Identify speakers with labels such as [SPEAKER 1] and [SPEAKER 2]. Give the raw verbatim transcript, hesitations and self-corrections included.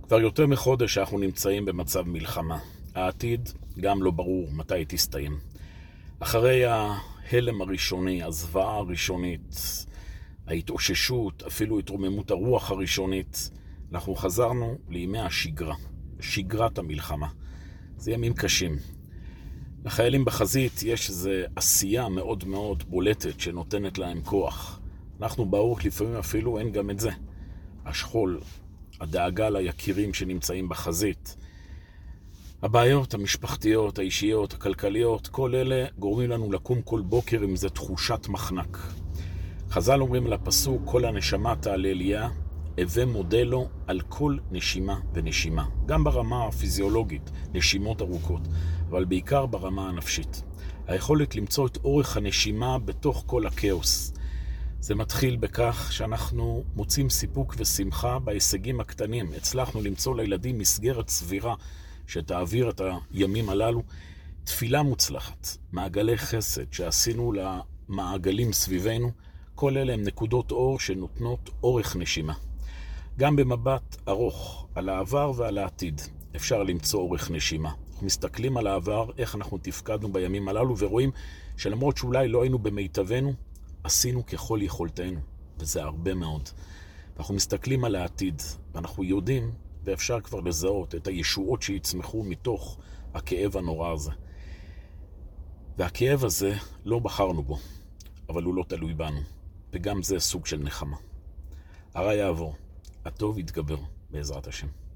[SPEAKER 1] כבר יותר מחודש אנחנו נמצאים במצב מלחמה. העתיד גם לא ברור מתי היא תסתיים. אחרי ההלם הראשוני, הזוועה הראשונית, ההתאוששות, אפילו התרוממות הרוח הראשונית, אנחנו חזרנו לימי השגרה, שגרת המלחמה. זה ימים קשים. לחיילים בחזית יש איזו עשייה מאוד מאוד בולטת שנותנת להם כוח. אנחנו ברוך לפעמים אפילו אין גם את זה. השכול, הדאגה ליקירים שנמצאים בחזית, הבעיות המשפחתיות, האישיות, הכלכליות, כל אלה גורמים לנו לקום כל בוקר עם איזו תחושת מחנק. חז"ל אומרים על הפסוק, כל הנשמה תעלה אליה, הווה מודה לו על כל נשימה ונשימה. גם ברמה הפיזיולוגית, נשימות ארוכות, אבל בעיקר ברמה הנפשית. היכולת למצוא את אורך הנשימה בתוך כל הכאוס. זה מתחיל בכך שאנחנו מוצאים סיפוק ושמחה בהישגים הקטנים. הצלחנו למצוא לילדים מסגרת סבירה שתעביר את הימים הללו. תפילה מוצלחת, מעגלי חסד שעשינו למעגלים סביבנו, כל אלה הם נקודות אור שנותנות אורך נשימה. גם במבט ארוך על העבר ועל העתיד אפשר למצוא אורך נשימה. אנחנו מסתכלים על העבר, איך אנחנו תפקדנו בימים הללו, ורואים שלמרות שאולי לא היינו במיטבנו, עשינו ככל יכולתנו, וזה הרבה מאוד. אנחנו מסתכלים על העתיד, ואנחנו יודעים, ואפשר כבר לזהות את הישועות שיצמחו מתוך הכאב הנורא הזה. והכאב הזה לא בחרנו בו, אבל הוא לא תלוי בנו, וגם זה סוג של נחמה. הרע יעבור, הטוב יתגבר בעזרת השם.